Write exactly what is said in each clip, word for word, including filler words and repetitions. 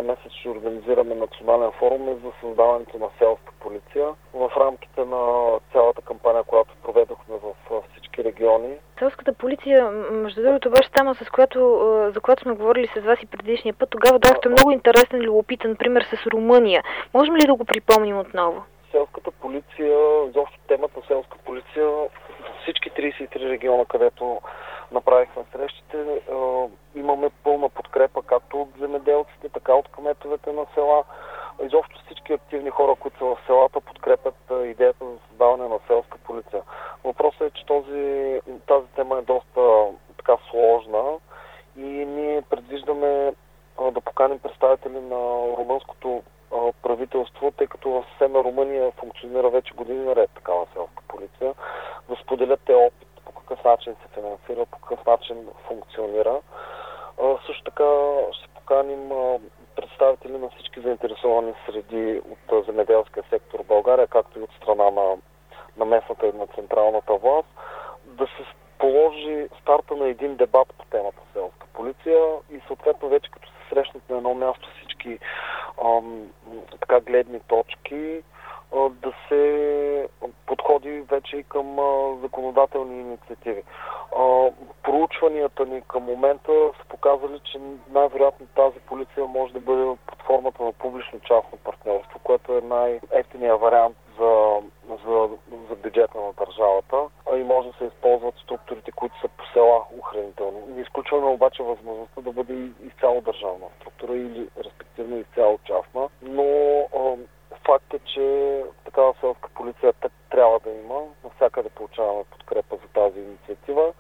месец ще организираме национален форум за създаването на селска полиция в рамките на цялата кампания, която проведохме в всички региони. Селската полиция, между другото, беше тема, с която, за която сме говорили с вас и предишния път. Тогава дадохте много интересен, любопитен пример с Румъния. Можем ли да го припомним отново? Селската полиция, изобщо темата селска полиция, във всички тридесет и три региона, където направихме срещите, имаме пълна подкрепа както от земеделците, така от кметовете на села. Изобщо всички активни хора, които са в селата, подкрепят идеята за създаване на селска полиция. Въпросът е, че този, тази тема е доста така сложна и ние предвиждаме да поканим представители на румънското правителство, тъй като в съседна Румъния функционира вече години наред такава селска полиция, да споделят те опит по какъв начин се финансира, по какъв начин функционира. Също така ще поканим представители на всички заинтересовани среди от земеделския сектор в България, както и от страна на, на местната и на централната власт, да се положи старта на един дебат по темата селска полиция и съответно вече като се срещнат на едно място всички ам, така гледни точки, а, да се подходи вече и към а, законодателни инициативи. А, проучванията ни към момента са показали, че най-вероятно тази полиция може да бъде под формата на публично-частно партньорство, което е най-евтиният вариант за, за, за бюджета на държавата, а и може да се използват структурите, които са по села охранителни. Не изключваме обаче възможността да бъде изцяло държавна структура или респективно изцяло частна, но а, факт е, че такава селска полиция трябва да има. Навсякъде получаваме подкрепа за тази инициатива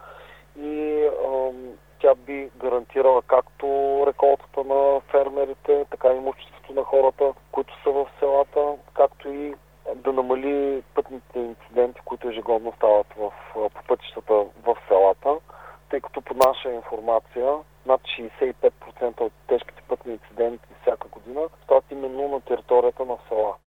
и а, тя би гарантирала както реколтата на фермерите, така и имуществото на хората, които са в селата, както и да намали пътните инциденти, които ежегодно стават в, по пътищата в селата, тъй като по наша информация над шейсет и пет процента от тежките пътни инциденти всяка година стават именно на територията на села.